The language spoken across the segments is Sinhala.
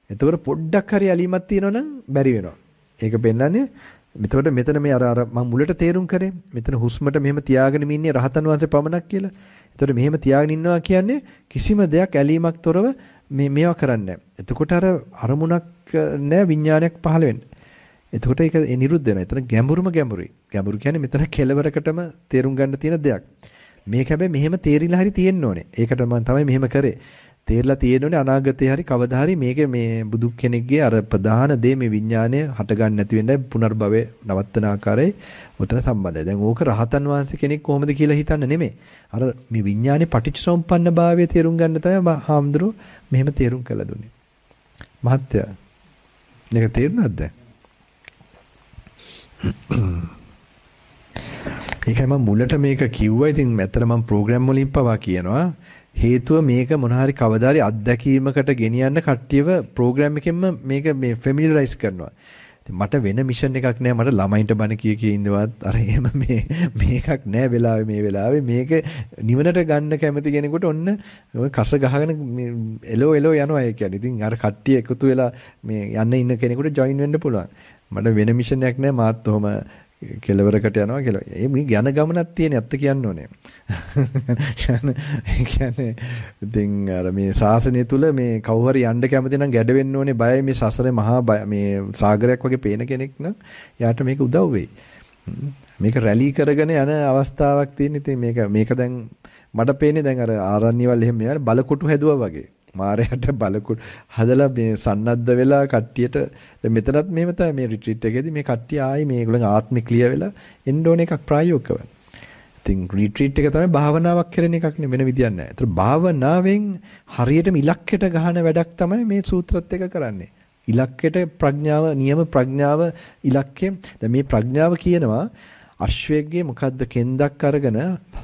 එතකොට පොඩ්ඩක් හරි ඇලීමක් තියෙනවා නම් බැරි වෙනවා. ඒක පෙන්නන්නේ එතකොට මෙතන මේ අර මම මුලට තේරුම් කරේ මෙතන හුස්මට මෙහෙම තියාගෙන ඉන්නේ රහතන් වහන්සේ පමණක් කියලා. එතකොට මෙහෙම තියාගෙන ඉන්නවා කියන්නේ කිසිම දෙයක් ඇලීමක් තොරව මේවා කරන්නේ නැහැ. එතකොට අර අරමුණක් නැහැ විඥානයක් පහළ වෙන්නේ. එතකොට ඒක නිරුද්ධ වෙනවා. එතන ගැඹුරුම ගැඹුරුයි. ගැඹුරු කියන්නේ මෙතන කෙලවරකටම තේරුම් ගන්න තියෙන දෙයක්. මේක හැබැයි මෙහෙම තේරිලා හරි තියෙන්න ඕනේ. ඒකට මම තමයි මෙහෙම කරේ. තේරලා තියෙන්න ඕනේ අනාගතේ හරි කවදා හරි මේක මේ බුදු කෙනෙක්ගේ අර ප්‍රධාන දේ මේ විඥානය හට ගන්න නැති වෙන්නයි පුනර්භවයේ නවත්තන ආකාරයේ උතන සම්බන්ධයි. දැන් ඕක රහතන් වහන්සේ කෙනෙක් කොහොමද කියලා හිතන්න නෙමෙයි. අර මේ විඥානේ පටිච්චසමුප්පන්න භාවය තේරුම් ගන්න තමයි හාමුදුරුවෝ මෙහෙම තේරුම් කළා දුන්නේ. මහත්තයා මේක තේරුණාද? ඒකයි මම මුලට මේක කිව්වා. ඉතින් මෙතන මම ප්‍රෝග්‍රෑම් වලින් පවා කියනවා. හේතුව මේක මොන හරි කවදාරි අත්දැකීමකට ගෙනියන්න කට්ටියව ප්‍රෝග්‍රෑම් එකෙන්ම මේක මේ ෆැමිලියරයිස් කරනවා. ඉතින් මට වෙන මිෂන් එකක් නෑ. මට ළමයින්ට බණ කිය ඉඳවත් අර එහෙම මේකක් නෑ වෙලාවේ මේ වෙලාවේ මේක නිවනට ගන්න කැමති කෙනෙකුට ඔන්න කස ගහගෙන එලෝ යනවා ඒ කියන්නේ. ඉතින් අර කට්ටිය එකතු වෙලා මේ යන්න ඉන්න කෙනෙකුට ජොයින් වෙන්න පුළුවන්. මට වෙන මිෂන් එකක් නෑ. මාත් ඔහම කෙලවරකට යනවා කියලා. මේ යන ගමනක් තියෙන ඇත්ත කියන්න ඕනේ. ඒ කියන්නේ ඉතින් අර මේ ශාසනය තුල මේ කවුරු හරි යන්න කැමති නම් ගැඩ වෙන්න ඕනේ. බයයි මේ සසරේ මහා මේ සාගරයක් වගේ පේන කෙනෙක් නම් යාට මේක උදව් වෙයි. මේක රැලි කරගෙන යන අවස්ථාවක් තියෙන. ඉතින් මේක දැන් මට පේන්නේ දැන් අර ආරණ්‍යවල එහෙම යාර බලකොටු හැදුවා වගේ. මාරයට බලකුත් හදලා මේ සන්නද්ධ වෙලා කට්ටියට දැන් මෙතනත් මෙහෙම තමයි මේ රිට්‍රීට් එකේදී මේ කට්ටිය ආයි මේගොල්ලන් ආත්මේ ක්ලියර් වෙලා එන්න ඕන එකක් ප්‍රායෝගිකව. ඉතින් රිට්‍රීට් එක තමයි භාවනාවක් කරන එකක් නෙවෙයි වෙන විදියක් නැහැ. ඒතර භාවනාවෙන් හරියටම ඉලක්කයට ගහන වැඩක් තමයි මේ සූත්‍රත් එක කරන්නේ. ඉලක්කයට ප්‍රඥාව නියම ප්‍රඥාව ඉලක්කය. දැන් මේ ප්‍රඥාව කියනවා අශ්වයෙක්ගේ මොකද්ද කෙන්දක් අරගෙන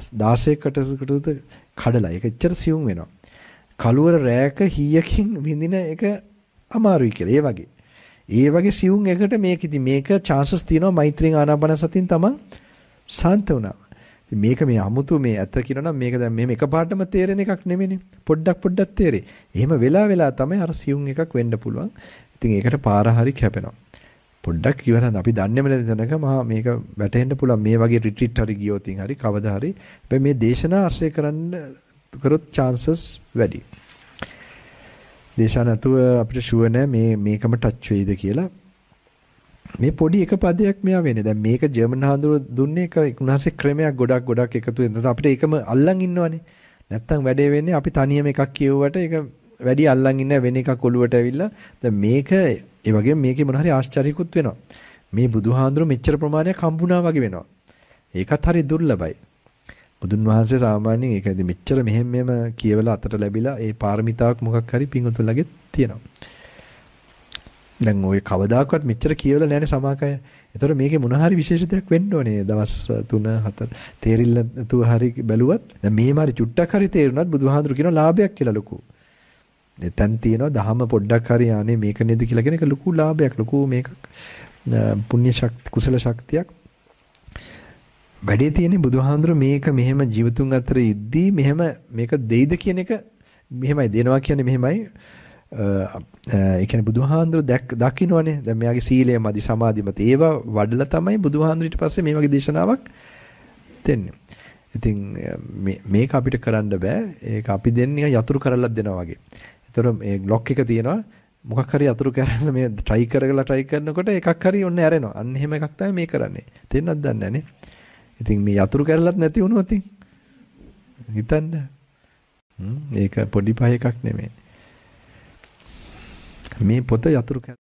16කට කඩලා ඒක එච්චර සියුම් වෙනවා. කලුවර රෑක හීයකින් විඳින එක අමාරුයි කියලා. ඒ වගේ සියුම් එකට මේක chances තියෙනවා මෛත්‍රියෙන් ආනාපාන සතියෙන් තමන් සාන්ත වුණා. මේක මේ අමුතු මේ ඇත්ත කියනවා නම් මේක දැන් මෙහෙම එකපාරටම තේරෙන එකක් නෙමෙයිනේ. පොඩ්ඩක් තේරෙයි. එහෙම වෙලා තමයි අර සියුම් එකක් වෙන්න පුළුවන්. ඉතින් ඒකට පාර හරි කැපෙනවා. පොඩ්ඩක් ඉවරන අපි දන්නේම නැති තැනක මහා මේක වැටෙන්න පුළුවන්. මේ වගේ රිට්‍රීට් හරි ගියොත් හරි කවදා හරි. හැබැයි මේ දේශනා ආශ්‍රය කරොත් chances වැඩි. දේශනා නැතුව අපිට ෂුවර් නෑ මේකම ටච් වෙයිද කියලා. මේ පොඩි එක පදයක් මෙයා වෙන්නේ. දැන් මේක ජර්මන් හාමුදුරුවෝ දුන්නේ එක උන්වහන්සේ ක්‍රමයක් ගොඩක් එකතු වෙනවා. අපිට ඒකම අල්ලන් ඉන්නවනේ. නැත්තම් වැඩේ වෙන්නේ අපි තනියම එකක් කියුවට ඒක වැඩි අල්ලන් ඉන්න වෙන එකක් ඔලුවට ඇවිල්ලා. දැන් මේක ඒ වගේම මේකේ මොන හරි ආශ්චර්යකුත් වෙනවා. මේ බුදුහාඳුරු මෙච්චර ප්‍රමාණයක් හම්බුණා වගේ වෙනවා. ඒකත් හරි දුර්ලභයි. බුදුන් වහන්සේ සාමාන්‍යයෙන් ඒකදී මෙච්චර මෙහෙම කියවලා අතට ලැබිලා ඒ පාරමිතාවක් මොකක් හරි පිංගුතුලගේ තියෙනවා. දැන් ඔය කවදාකවත් මෙච්චර කියවලා නැහැනේ සමාකය. ඒතකොට මේකේ මොන හරි විශේෂ දෙයක් වෙන්න ඕනේ. දවස් 3-4 තේරිල්ල නැතුව හරි බැලුවත් දැන් මෙහෙම හරි චුට්ටක් හරි තේරුණත් බුදුහාඳුරු කියනවා ලාභයක් කියලා ලොකු. එතෙන් තියෙනවා දහම පොඩ්ඩක් හරි යන්නේ මේක නේද කියලා කියන එක ලොකු ලාභයක්. ලොකු මේකක් පුණ්‍ය ශක්ති කුසල ශක්තියක්. වැඩේ තියෙන්නේ බුදුහාඳුර මේක මෙහෙම ජීවතුන් අතර ඉද්දී මෙහෙම මේක දෙයිද කියන එක මෙහෙමයි දෙනවා කියන්නේ මෙහෙමයි. ඒ කියන්නේ බුදුහාඳුර දකින්නවනේ. දැන් මෙයාගේ සීලය මදි සමාධිමත් ඒවා වඩලා තමයි බුදුහාඳුර ඊට පස්සේ මේ වගේ දේශනාවක් දෙන්නේ. ඉතින් මේක අපිට කරන්න බෑ. ඒක අපි දෙන්නේ යතුරු කරලා දෙනවා වගේ. ඒතර මේ ලොක් එක තියෙනවා. මොකක් හරි යතුරු කරලා මේ try කරනකොට එකක් හරි ඔන්න ඇරෙනවා. අන්න එහෙම එකක් තමයි මේ කරන්නේ. තේරෙනවද දන්නේ නැහැ නේ. ඉතින් මේ යතුරු කැරලත් නැති වුණොත් හිතන්න. ඒක පොඩි පහ එකක් නෙමෙයි. මේ පොත යතුරු